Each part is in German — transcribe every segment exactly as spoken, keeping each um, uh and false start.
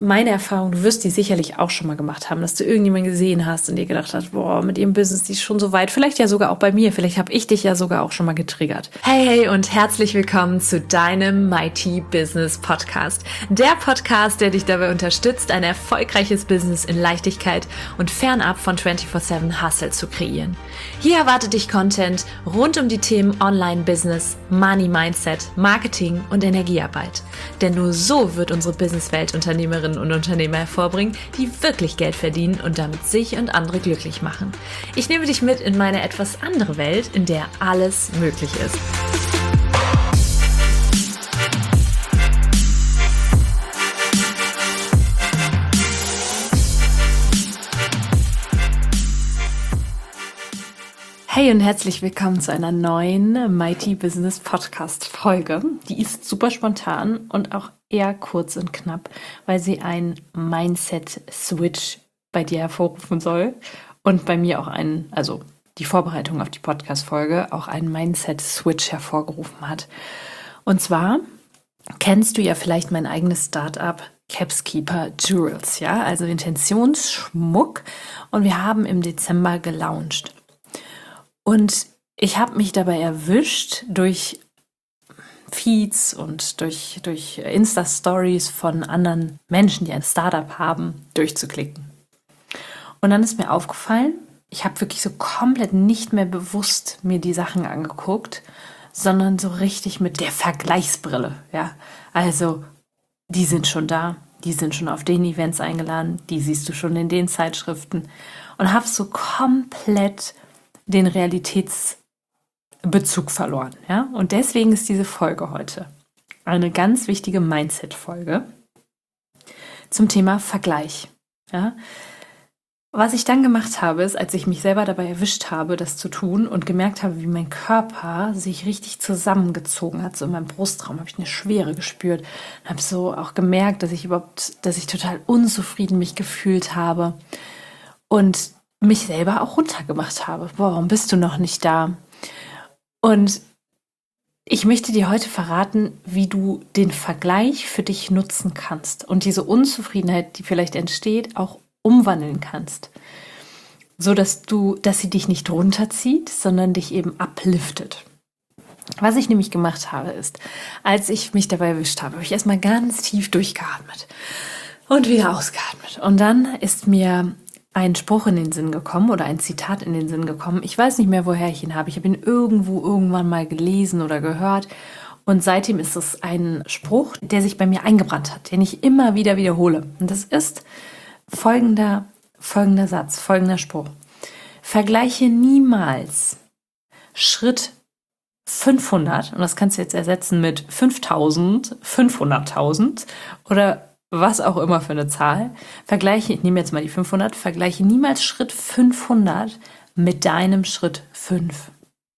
meine Erfahrung, du wirst die sicherlich auch schon mal gemacht haben, dass du irgendjemanden gesehen hast und dir gedacht hast, boah, mit ihrem Business, die ist schon so weit. Vielleicht ja sogar auch bei mir. Vielleicht habe ich dich ja sogar auch schon mal getriggert. Hey, hey und herzlich willkommen zu deinem Mighty Business Podcast. Der Podcast, der dich dabei unterstützt, ein erfolgreiches Business in Leichtigkeit und fernab von vierundzwanzig sieben Hustle zu kreieren. Hier erwartet dich Content rund um die Themen Online-Business, Money-Mindset, Marketing und Energiearbeit. Denn nur so wird unsere Businesswelt Unternehmerinnen und Unternehmer hervorbringen, die wirklich Geld verdienen und damit sich und andere glücklich machen. Ich nehme dich mit in meine etwas andere Welt, in der alles möglich ist. Hey und herzlich willkommen zu einer neuen Mighty Business Podcast Folge. Die ist super spontan und auch eher kurz und knapp, weil sie einen Mindset Switch bei dir hervorrufen soll und bei mir auch einen, also die Vorbereitung auf die Podcast Folge, auch einen Mindset Switch hervorgerufen hat. Und zwar kennst du ja vielleicht mein eigenes Startup Capskeeper Jewels, ja, also Intentionsschmuck, und wir haben im Dezember gelauncht. Und ich habe mich dabei erwischt, durch Feeds und durch, durch Insta-Stories von anderen Menschen, die ein Startup haben, durchzuklicken. Und dann ist mir aufgefallen, ich habe wirklich so komplett nicht mehr bewusst mir die Sachen angeguckt, sondern so richtig mit der Vergleichsbrille. Ja? Also, die sind schon da, die sind schon auf den Events eingeladen, die siehst du schon in den Zeitschriften, und habe so komplett den Realitätsbezug verloren. Ja? Und deswegen ist diese Folge heute eine ganz wichtige Mindset-Folge zum Thema Vergleich. Ja? Was ich dann gemacht habe, ist, als ich mich selber dabei erwischt habe, das zu tun und gemerkt habe, wie mein Körper sich richtig zusammengezogen hat, so in meinem Brustraum habe ich eine Schwere gespürt und habe so auch gemerkt, dass ich überhaupt, dass ich total unzufrieden mich gefühlt habe und mich selber auch runtergemacht habe. Boah, warum bist du noch nicht da? Und ich möchte dir heute verraten, wie du den Vergleich für dich nutzen kannst und diese Unzufriedenheit, die vielleicht entsteht, auch umwandeln kannst, so dass du, dass sie dich nicht runterzieht, sondern dich eben upliftet. Was ich nämlich gemacht habe, ist, als ich mich dabei erwischt habe, habe ich erstmal ganz tief durchgeatmet und wieder ausgeatmet. Und dann ist mir ein Spruch in den Sinn gekommen oder ein Zitat in den Sinn gekommen. Ich weiß nicht mehr, woher ich ihn habe. Ich habe ihn irgendwo irgendwann mal gelesen oder gehört. Und seitdem ist es ein Spruch, der sich bei mir eingebrannt hat, den ich immer wieder wiederhole. Und das ist folgender, folgender Satz, folgender Spruch. Vergleiche niemals Schritt fünfhundert, und das kannst du jetzt ersetzen mit fünftausend, fünfhunderttausend oder was auch immer für eine Zahl, vergleiche, ich nehme jetzt mal die fünfhundert, vergleiche niemals Schritt fünfhundert mit deinem Schritt fünf.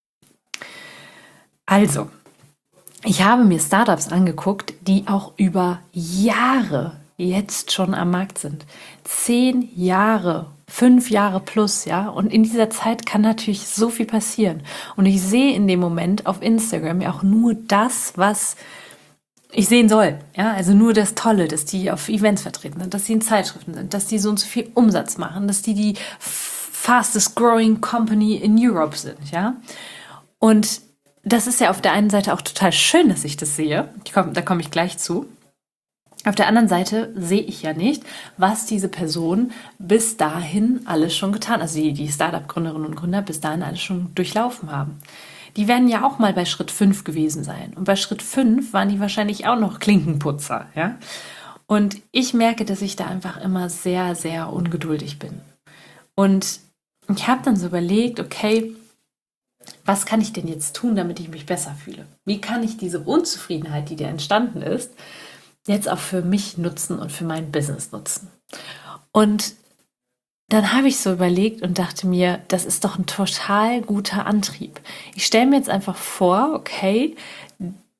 Also, ich habe mir Startups angeguckt, die auch über Jahre jetzt schon am Markt sind. Zehn Jahre, fünf Jahre plus, ja. Und in dieser Zeit kann natürlich so viel passieren. Und ich sehe in dem Moment auf Instagram ja auch nur das, was ich sehen soll, ja, also nur das Tolle, dass die auf Events vertreten sind, dass die in Zeitschriften sind, dass die so und so viel Umsatz machen, dass die die fastest growing company in Europe sind, ja. Und das ist ja auf der einen Seite auch total schön, dass ich das sehe. Ich komm, da komme ich gleich zu. Auf der anderen Seite sehe ich ja nicht, was diese Person bis dahin alles schon getan, also die, die Startup-Gründerinnen und Gründer bis dahin alles schon durchlaufen haben. Die werden ja auch mal bei Schritt fünf gewesen sein. Und bei Schritt fünf waren die wahrscheinlich auch noch Klinkenputzer, ja. Und ich merke, dass ich da einfach immer sehr, sehr ungeduldig bin. Und ich habe dann so überlegt, okay, was kann ich denn jetzt tun, damit ich mich besser fühle? Wie kann ich diese Unzufriedenheit, die da entstanden ist, jetzt auch für mich nutzen und für mein Business nutzen? Und dann habe ich so überlegt und dachte mir, das ist doch ein total guter Antrieb. Ich stelle mir jetzt einfach vor, okay,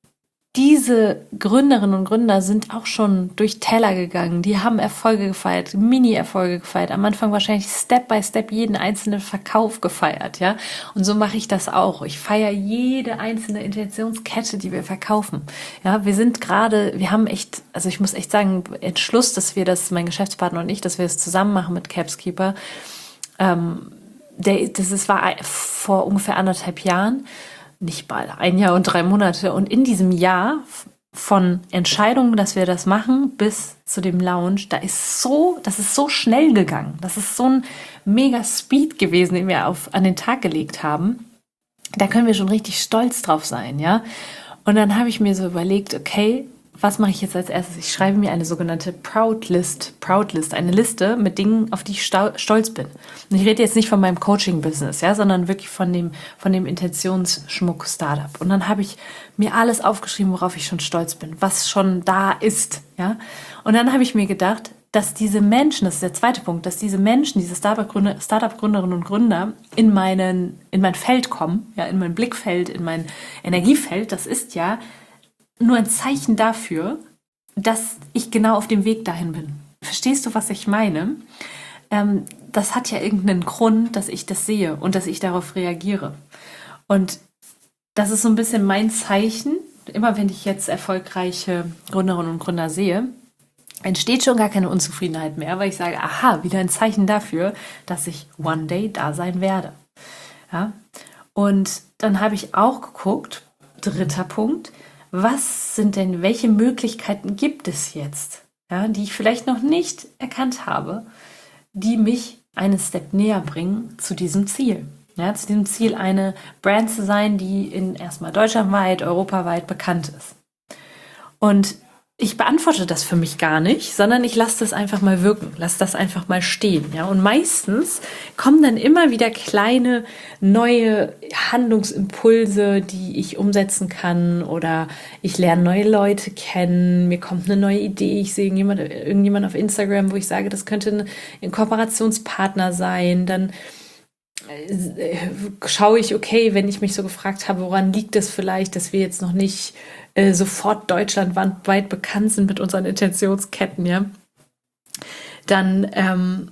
diese Gründerinnen und Gründer sind auch schon durch Teller gegangen. Die haben Erfolge gefeiert, Mini-Erfolge gefeiert. Am Anfang wahrscheinlich Step by Step jeden einzelnen Verkauf gefeiert, ja. Und so mache ich das auch. Ich feiere jede einzelne Intentionskette, die wir verkaufen. Ja, wir sind gerade, wir haben echt, also ich muss echt sagen, Entschluss, dass wir das, mein Geschäftspartner und ich, dass wir es zusammen machen mit Capskeeper. Ähm, der, das ist, war vor ungefähr anderthalb Jahren. Nicht mal ein Jahr und drei Monate. Und in diesem Jahr von Entscheidung, dass wir das machen, bis zu dem Launch, da ist so, das ist so schnell gegangen. Das ist so ein mega Speed gewesen, den wir auf, an den Tag gelegt haben. Da können wir schon richtig stolz drauf sein, ja. Und dann habe ich mir so überlegt, okay, was mache ich jetzt als erstes? Ich schreibe mir eine sogenannte Proud List, Proud List, eine Liste mit Dingen, auf die ich stolz bin. Und ich rede jetzt nicht von meinem Coaching-Business, ja, sondern wirklich von dem, von dem Intentionsschmuck-Startup. Und dann habe ich mir alles aufgeschrieben, worauf ich schon stolz bin, was schon da ist, ja. Und dann habe ich mir gedacht, dass diese Menschen, das ist der zweite Punkt, dass diese Menschen, diese Startup-Gründer, Startup-Gründerinnen und Gründer in meinen, in mein Feld kommen, ja, in mein Blickfeld, in mein Energiefeld, das ist ja nur ein Zeichen dafür, dass ich genau auf dem Weg dahin bin. Verstehst du, was ich meine? Ähm, das hat ja irgendeinen Grund, dass ich das sehe und dass ich darauf reagiere. Und das ist so ein bisschen mein Zeichen. Immer wenn ich jetzt erfolgreiche Gründerinnen und Gründer sehe, entsteht schon gar keine Unzufriedenheit mehr, weil ich sage, aha, wieder ein Zeichen dafür, dass ich one day da sein werde. Ja? Und dann habe ich auch geguckt, dritter Punkt, was sind denn, welche Möglichkeiten gibt es jetzt, ja, die ich vielleicht noch nicht erkannt habe, die mich einen Step näher bringen zu diesem Ziel. Ja, zu diesem Ziel, eine Brand zu sein, die in erstmal deutschlandweit, europaweit bekannt ist. Und ich beantworte das für mich gar nicht, sondern ich lasse das einfach mal wirken, lasse das einfach mal stehen. Ja? Und meistens kommen dann immer wieder kleine neue Handlungsimpulse, die ich umsetzen kann, oder ich lerne neue Leute kennen, mir kommt eine neue Idee, ich sehe irgendjemand, irgendjemand auf Instagram, wo ich sage, das könnte ein Kooperationspartner sein, dann schaue ich, okay, wenn ich mich so gefragt habe, woran liegt es vielleicht, dass wir jetzt noch nicht äh, sofort deutschlandweit bekannt sind mit unseren Intentionsketten, ja, dann ähm,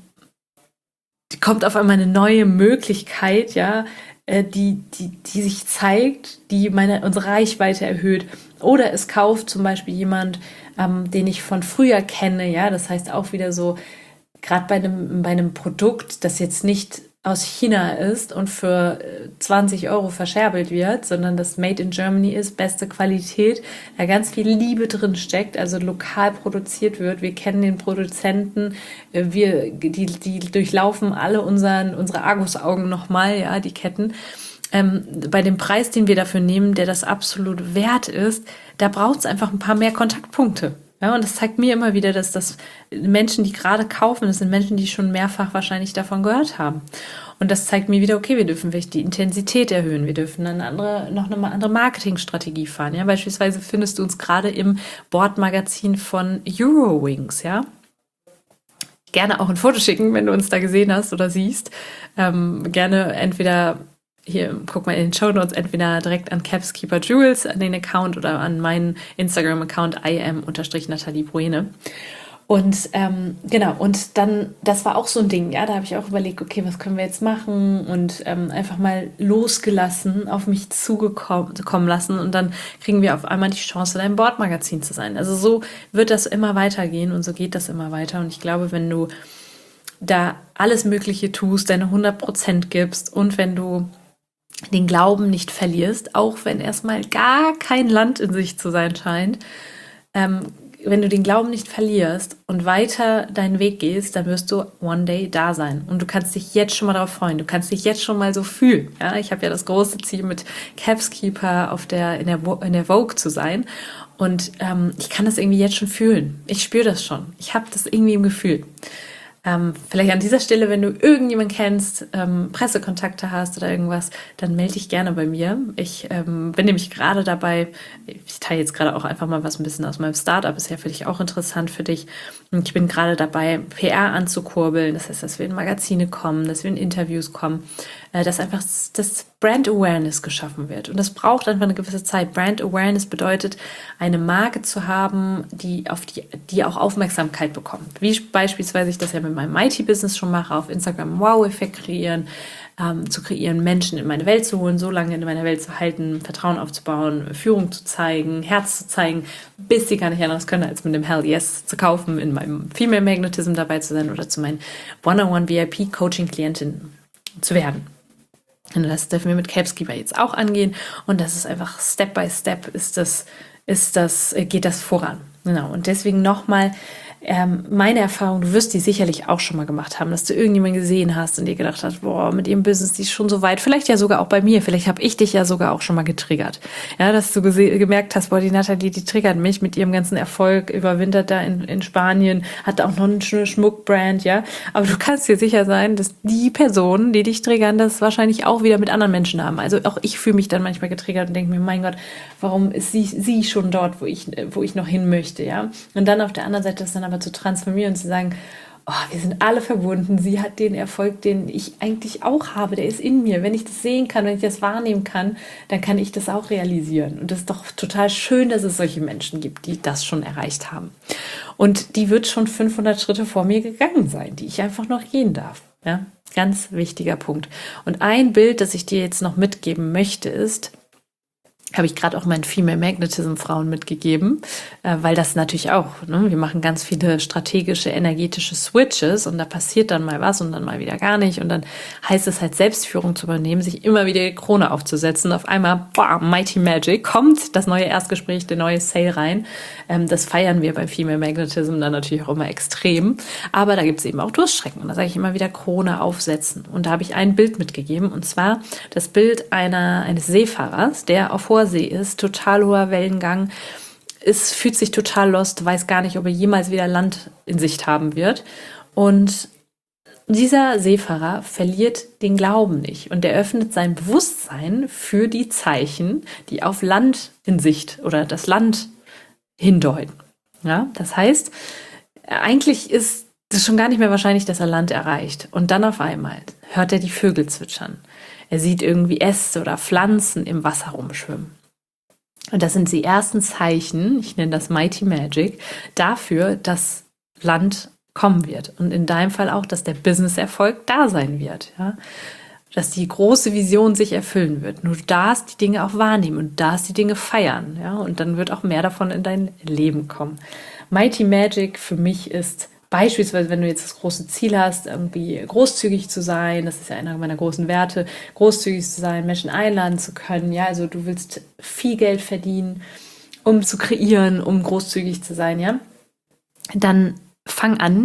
kommt auf einmal eine neue Möglichkeit, ja, äh, die, die, die sich zeigt, die meine, unsere Reichweite erhöht. Oder es kauft zum Beispiel jemand, ähm, den ich von früher kenne, ja, das heißt auch wieder so, gerade bei einem, bei einem Produkt, das jetzt nicht aus China ist und für zwanzig Euro verscherbelt wird, sondern das Made in Germany ist, beste Qualität, da ganz viel Liebe drin steckt, also lokal produziert wird. Wir kennen den Produzenten, wir, die, die durchlaufen alle unseren, unsere Argusaugen nochmal, ja, die Ketten. Ähm, bei dem Preis, den wir dafür nehmen, der das absolut wert ist, da braucht es einfach ein paar mehr Kontaktpunkte. Ja, und das zeigt mir immer wieder, dass das Menschen, die gerade kaufen, das sind Menschen, die schon mehrfach wahrscheinlich davon gehört haben. Und das zeigt mir wieder, okay, wir dürfen vielleicht die Intensität erhöhen, wir dürfen eine andere, noch eine andere Marketingstrategie fahren. Ja, beispielsweise findest du uns gerade im Bordmagazin von Eurowings, ja. Gerne auch ein Foto schicken, wenn du uns da gesehen hast oder siehst. Ähm, gerne entweder hier, guck mal in den Shownotes, entweder direkt an Capskeeper Jewels, an den Account, oder an meinen Instagram-Account I am Nathalie Bruene. Und ähm, genau, und dann, das war auch so ein Ding, ja, da habe ich auch überlegt, okay, was können wir jetzt machen, und ähm, einfach mal losgelassen, auf mich zugekommen lassen, und dann kriegen wir auf einmal die Chance, in einem Bordmagazin zu sein. Also so wird das immer weitergehen und so geht das immer weiter, und ich glaube, wenn du da alles Mögliche tust, deine hundert Prozent gibst, und wenn du den Glauben nicht verlierst, auch wenn erstmal gar kein Land in sich zu sein scheint, ähm, wenn du den Glauben nicht verlierst und weiter deinen Weg gehst, dann wirst du one day da sein. Und du kannst dich jetzt schon mal darauf freuen. Du kannst dich jetzt schon mal so fühlen. Ja, ich habe ja das große Ziel, mit Capskeeper auf der, in der, in der Vogue zu sein. Und ähm, ich kann das irgendwie jetzt schon fühlen. Ich spüre das schon. Ich habe das irgendwie im Gefühl. Ähm, vielleicht an dieser Stelle, wenn du irgendjemanden kennst, ähm, Pressekontakte hast oder irgendwas, dann melde dich gerne bei mir. Ich ähm, bin nämlich gerade dabei, ich teile jetzt gerade auch einfach mal was ein bisschen aus meinem Startup, ist ja für dich auch interessant für dich. Und ich bin gerade dabei, P R anzukurbeln. Das heißt, dass wir in Magazine kommen, dass wir in Interviews kommen, äh, dass einfach das Brand Awareness geschaffen wird. Und das braucht einfach eine gewisse Zeit. Brand Awareness bedeutet, eine Marke zu haben, die auf die, die auch Aufmerksamkeit bekommt. Wie beispielsweise ich das ja mit meinem Mighty-Business schon mache, auf Instagram einen Wow-Effekt kreieren, ähm, zu kreieren, Menschen in meine Welt zu holen, so lange in meiner Welt zu halten, Vertrauen aufzubauen, Führung zu zeigen, Herz zu zeigen, bis sie gar nicht anders können, als mit dem Hell Yes zu kaufen, in meinem Female Magnetism dabei zu sein oder zu meinen One-on-One V I P-Coaching-Klientinnen zu werden. Und das dürfen wir mit Capskeeper jetzt auch angehen. Und das ist einfach Step by Step ist das, ist das, geht das voran. Genau. Und deswegen nochmal ähm, meine Erfahrung, du wirst die sicherlich auch schon mal gemacht haben, dass du irgendjemanden gesehen hast und dir gedacht hast, boah, mit ihrem Business, die ist schon so weit. Vielleicht ja sogar auch bei mir. Vielleicht habe ich dich ja sogar auch schon mal getriggert. Ja, dass du gese- gemerkt hast, boah, die Nathalie, die triggert mich mit ihrem ganzen Erfolg, überwintert da in, in Spanien, hat auch noch eine schöne Schmuckbrand, ja. Aber du kannst dir sicher sein, dass die Personen, die dich triggern, das wahrscheinlich auch wieder mit anderen Menschen haben. Also auch ich fühle mich dann manchmal getriggert und denke mir, mein Gott, warum ist sie, sie schon dort, wo ich, wo ich noch hin möchte, ja. Und dann auf der anderen Seite das dann aber zu transformieren und zu sagen, oh, wir sind alle verbunden, sie hat den Erfolg, den ich eigentlich auch habe, der ist in mir. Wenn ich das sehen kann, wenn ich das wahrnehmen kann, dann kann ich das auch realisieren. Und das ist doch total schön, dass es solche Menschen gibt, die das schon erreicht haben. Und die wird schon fünfhundert Schritte vor mir gegangen sein, die ich einfach noch gehen darf. Ja, ganz wichtiger Punkt. Und ein Bild, das ich dir jetzt noch mitgeben möchte, ist, habe ich gerade auch meinen Female Magnetism Frauen mitgegeben, äh, weil das natürlich auch, ne, wir machen ganz viele strategische, energetische Switches und da passiert dann mal was und dann mal wieder gar nicht und dann heißt es halt Selbstführung zu übernehmen, sich immer wieder die Krone aufzusetzen. Auf einmal, boah, Mighty Magic, kommt das neue Erstgespräch, der neue Sale rein. Ähm, das feiern wir bei Female Magnetism dann natürlich auch immer extrem, aber da gibt es eben auch Durststrecken und da sage ich immer wieder Krone aufsetzen und da habe ich ein Bild mitgegeben und zwar das Bild einer eines Seefahrers, der auf hoher See ist, total hoher Wellengang, es fühlt sich total lost, weiß gar nicht, ob er jemals wieder Land in Sicht haben wird. Und dieser Seefahrer verliert den Glauben nicht und er öffnet sein Bewusstsein für die Zeichen, die auf Land in Sicht oder das Land hindeuten. Ja, das heißt, eigentlich ist es schon gar nicht mehr wahrscheinlich, dass er Land erreicht. Und dann auf einmal hört er die Vögel zwitschern. Er sieht irgendwie Äste oder Pflanzen im Wasser rumschwimmen. Und das sind die ersten Zeichen, ich nenne das Mighty Magic, dafür, dass Land kommen wird. Und in deinem Fall auch, dass der Business-Erfolg da sein wird. Ja? Dass die große Vision sich erfüllen wird. Nur du darfst die Dinge auch wahrnehmen und darfst die Dinge feiern. Ja? Und dann wird auch mehr davon in dein Leben kommen. Mighty Magic für mich ist beispielsweise, wenn du jetzt das große Ziel hast, irgendwie großzügig zu sein, das ist ja einer meiner großen Werte, großzügig zu sein, Menschen einladen zu können, ja, also du willst viel Geld verdienen, um zu kreieren, um großzügig zu sein, ja, dann fang an,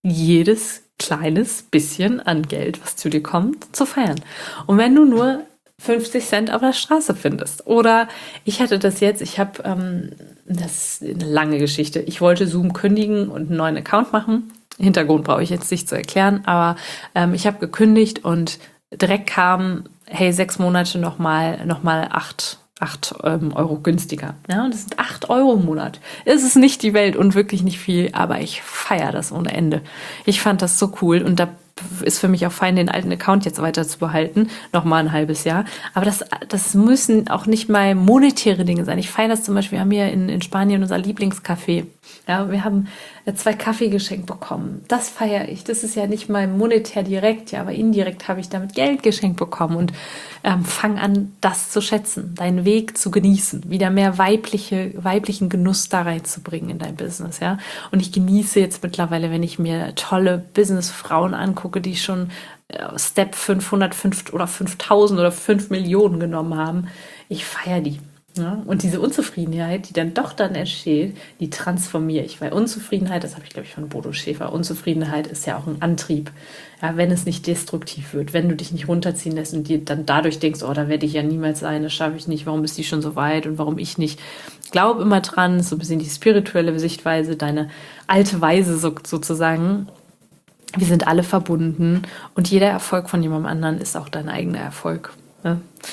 jedes kleines bisschen an Geld, was zu dir kommt, zu feiern. Und wenn du nur fünfzig Cent auf der Straße findest. Oder ich hatte das jetzt, ich habe, ähm, das ist eine lange Geschichte, ich wollte Zoom kündigen und einen neuen Account machen. Hintergrund brauche ich jetzt nicht zu erklären, aber ähm, ich habe gekündigt und direkt kam, hey, sechs Monate nochmal noch mal acht, acht ähm, Euro günstiger. Ja, und das sind acht Euro im Monat. Es ist nicht die Welt und wirklich nicht viel, aber ich feiere das ohne Ende. Ich fand das so cool und da ist für mich auch fein, den alten Account jetzt weiter zu behalten, noch mal ein halbes Jahr. Aber das, das müssen auch nicht mal monetäre Dinge sein. Ich feiere das zum Beispiel, wir haben hier in, in Spanien unser Lieblingscafé. Ja, wir haben zwei Kaffee geschenkt bekommen. Das feiere ich. Das ist ja nicht mal monetär direkt, ja, aber indirekt habe ich damit Geld geschenkt bekommen und ähm, fang an, das zu schätzen, deinen Weg zu genießen, wieder mehr weibliche, weiblichen Genuss da reinzubringen in dein Business, ja. Und ich genieße jetzt mittlerweile, wenn ich mir tolle Businessfrauen angucke, die schon äh, Step fünfhundert, fünf oder fünftausend oder fünf Millionen genommen haben. Ich feiere die. Ja, und diese Unzufriedenheit, die dann doch dann entsteht, die transformiere ich. Weil Unzufriedenheit, das habe ich, glaube ich, von Bodo Schäfer, Unzufriedenheit ist ja auch ein Antrieb. Ja, wenn es nicht destruktiv wird, wenn du dich nicht runterziehen lässt und dir dann dadurch denkst, oh, da werde ich ja niemals sein, das schaffe ich nicht, warum ist die schon so weit und warum ich nicht. Glaub immer dran, so ein bisschen die spirituelle Sichtweise, deine alte Weise so, sozusagen. Wir sind alle verbunden und jeder Erfolg von jemandem anderen ist auch dein eigener Erfolg. Ja.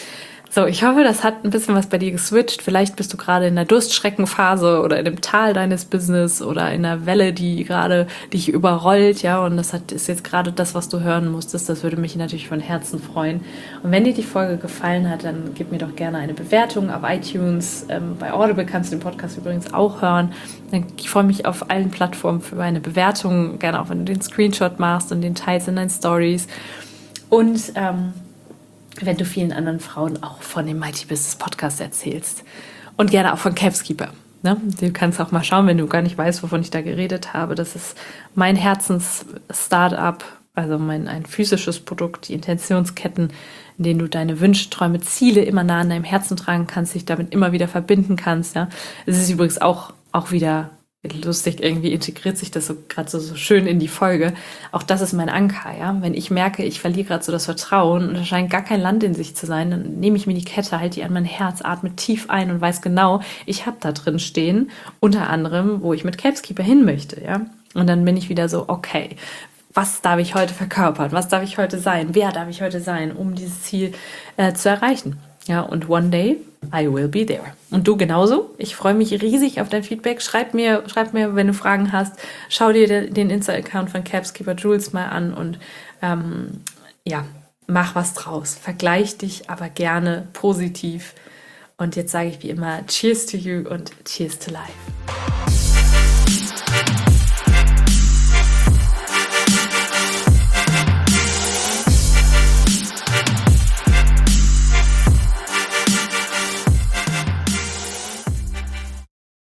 So, ich hoffe, das hat ein bisschen was bei dir geswitcht. Vielleicht bist du gerade in der Durststreckenphase oder in dem Tal deines Business oder in einer Welle, die gerade dich überrollt, ja, und das hat, ist jetzt gerade das, was du hören musstest. Das würde mich natürlich von Herzen freuen. Und wenn dir die Folge gefallen hat, dann gib mir doch gerne eine Bewertung auf iTunes. Ähm, bei Audible kannst du den Podcast übrigens auch hören. Ich freue mich auf allen Plattformen für eine Bewertung, gerne auch, wenn du den Screenshot machst und den teilst in deinen Stories. Und ähm, wenn du vielen anderen Frauen auch von dem Mighty Business Podcast erzählst. Und gerne auch von Capskeeper. Ne? Du kannst auch mal schauen, wenn du gar nicht weißt, wovon ich da geredet habe. Das ist mein Herzens-Startup, also mein, ein physisches Produkt, die Intentionsketten, in denen du deine Wünsche, Träume, Ziele immer nah an deinem Herzen tragen kannst, dich damit immer wieder verbinden kannst. Ja? Es ist übrigens auch, auch wieder lustig, irgendwie integriert sich das so gerade so, so schön in die Folge. Auch das ist mein Anker, ja. Wenn ich merke, ich verliere gerade so das Vertrauen und es scheint gar kein Land in sich zu sein, dann nehme ich mir die Kette, halte die an mein Herz, atme tief ein und weiß genau, ich habe da drin stehen, unter anderem, wo ich mit Capskeeper hin möchte, ja. Und dann bin ich wieder so, okay, was darf ich heute verkörpern? Was darf ich heute sein? Wer darf ich heute sein, um dieses Ziel äh, zu erreichen? Ja, und one day I will be there. Und du genauso. Ich freue mich riesig auf dein Feedback. Schreib mir, schreib mir, wenn du Fragen hast. Schau dir den Insta-Account von Capskeeper Jules mal an und ähm, ja, mach was draus. Vergleich dich aber gerne positiv. Und jetzt sage ich wie immer Cheers to you und Cheers to life.